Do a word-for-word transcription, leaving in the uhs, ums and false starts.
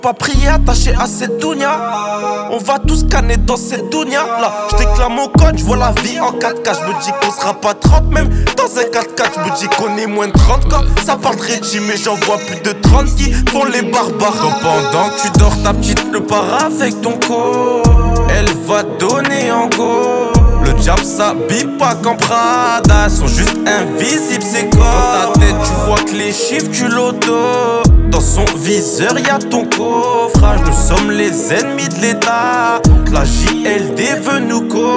Pas prier attaché à cette dounia. On va tous canner dans cette dounia. Là, je déclare mon code, je vois la vie en quatre K. Je me dis qu'on sera pas trente, même dans un quatre quatre. Je me dis qu'on est moins de trente quand ça parle de régime. Mais j'en vois plus de trente qui font les barbares. Donc pendant que tu dors, ta petite le part avec ton corps. Elle va donner en go. Le diable s'habille pas comme Prada. Sont juste invisibles, c'est quoi? Dans ta tête, tu vois que les chiffres du loto. Dans son viseur, y'a ton coffrage. Nous sommes les ennemis de l'État. La J L D veut nous co